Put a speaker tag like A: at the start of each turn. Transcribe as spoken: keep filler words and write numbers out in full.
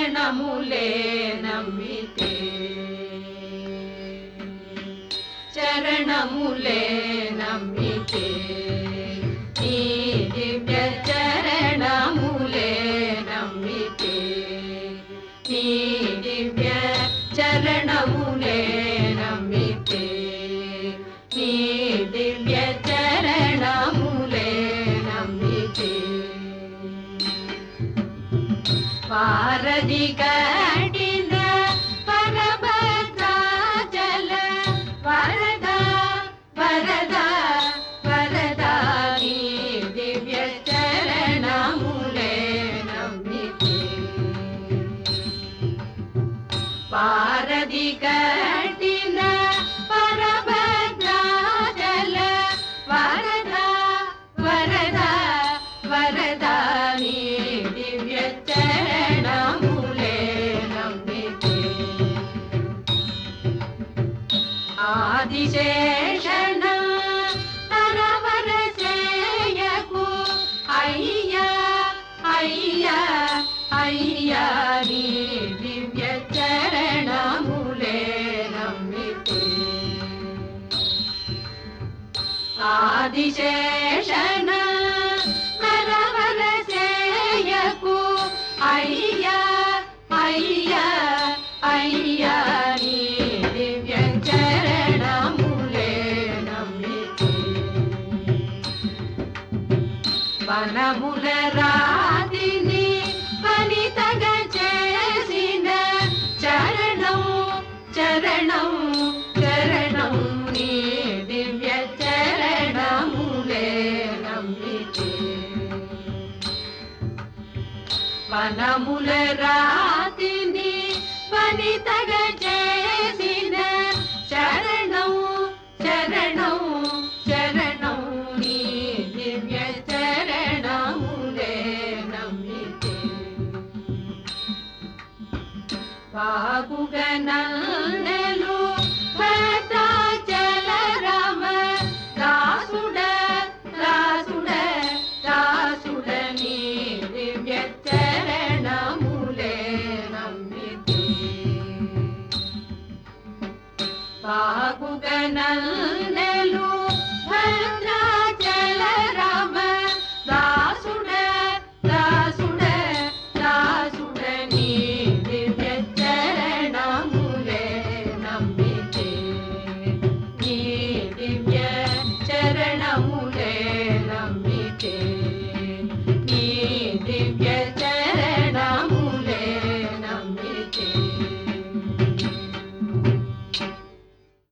A: చరణములే నమ్మితే చరణములే నమ్మితే నీ దివ్య చరణములే నమ్మితే నీ దివ్య చరణములే నమ్మితే నీ దివ్య చరణములే నమ్మితే వారధి కట్టిన పరభద్రాచల వరద వరద వరద నీ దివ్య చరణములే నమ్మితే వారధి కట్టిన పరభద్రాచల వరద వరద వరద నీ దివ్య చరణములే నమ్మితే ఆదిశేషణ తరవర చేయకు అయ్యా అయ్యా అయ్యా నీ దివ్య చరణములే నమ్మితే ఆదిశేషణ తరవర చేయకు అయ్యా అయ్యా అయ్యా నీ దివ్య చరణములే నమ్మితే వనముల రాతిని వనితగా చేసిన చరణం చరణం చరణం నీ దివ్య చరణములే నమ్మితే వనముల రాతిని వనితగా చేసిన చరణం చరణం చరణం నీ దివ్య చరణములే నమ్మితే వాగుగనలు భద్రాచల రామ దాసుడ దాసుడ దాసుడ నీ దివ్య చరణములే నమ్మితే వాగుగనలు